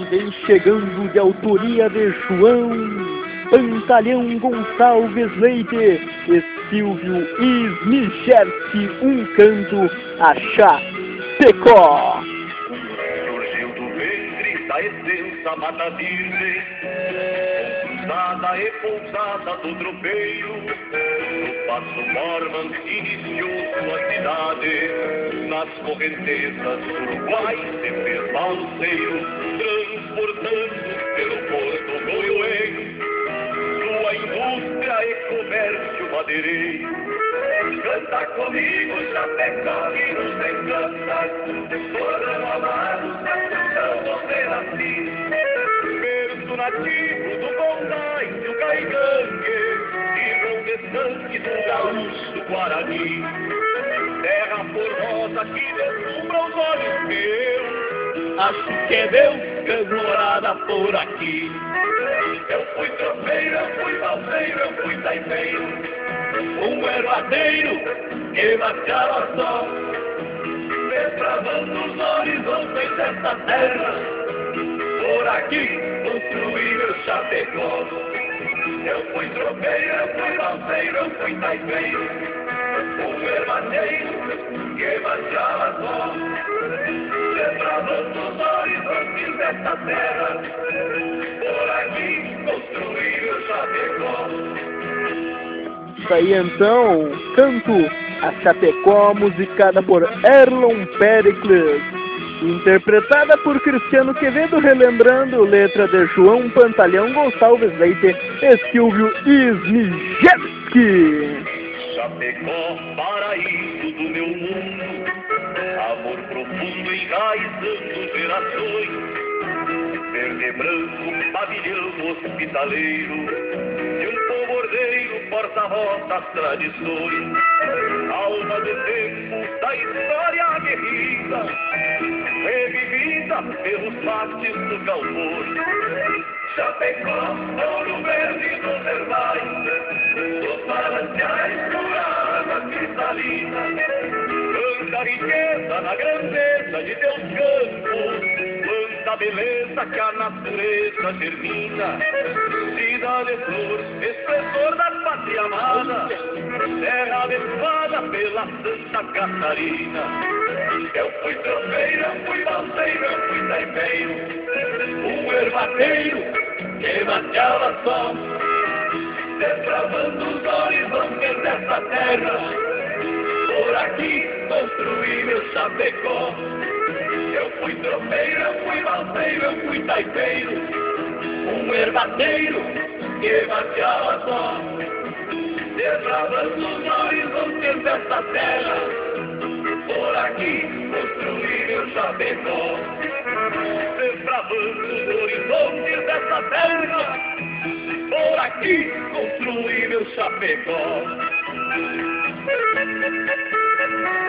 Vem chegando de autoria de João Pantalhão Gonçalves Leite e Silvio Smicherski, um canto a Chapecó. Surgiu do ventre da extensa mata virgem, cruzada e pousada do tropeiro, no passo Mormon iniciou sua cidade, nas correntezas uruguais de fez balseiro, transportando pelo porto goioeiro, sua indústria e comércio madeireiro. Canta comigo, Chapecó, que nos encanta, foram amados na canção você nasci. Berço nativo do Bondai, do Caigangue, irmão de sangue do gaúcho Guarani. Terra formosa que deslumbra os olhos meus, acho que é Deus que é morada por aqui. Eu fui tropeiro, eu fui balseiro, eu fui taipeiro, um ervadeiro que marchava só, desbravando os horizontes desta terra, por aqui construí meu Chapecó. Eu fui tropeiro, eu fui balseiro, eu fui taipeiro, um ervadeiro que marchava só, desbravando os horizontes desta terra, por aqui construí meu Chapecó. Isso aí então, canto a Chapecó, musicada por Erlon Pericles, interpretada por Cristiano Quevedo, relembrando letra de João Pantalhão Gonçalves Leite e Silvio Smicherski. Chapecó, paraíso do meu mundo, amor profundo enraizando gerações, verde e branco, pavilhão hospitaleiro, de um povo ordeiro, porta-voz das tradições, alma do tempo da história aguerrida, revivida pelos pastes do galpão. Chapecó, ouro verde dos herbais, dos mananciais pura água cristalina, quanta riqueza na grandeza de teus campos, quanta beleza que a natureza germina, cidade flor, esplendor da pátria amada, terra abençoada pela Santa Catarina. Eu fui tropeiro, eu fui balseiro, eu fui taipeiro, um ervadeiro que mateava só, desbravando os horizontes dessa terra, por aqui construí meu Chapecó. Eu fui tropeiro, eu fui balseiro, eu fui taipeiro, um ervadeiro que mateava só, desbravando os horizontes dessa terra, por aqui construí meu Chapecó. Desbravando os horizontes dessa terra, por aqui construí meu Chapecó.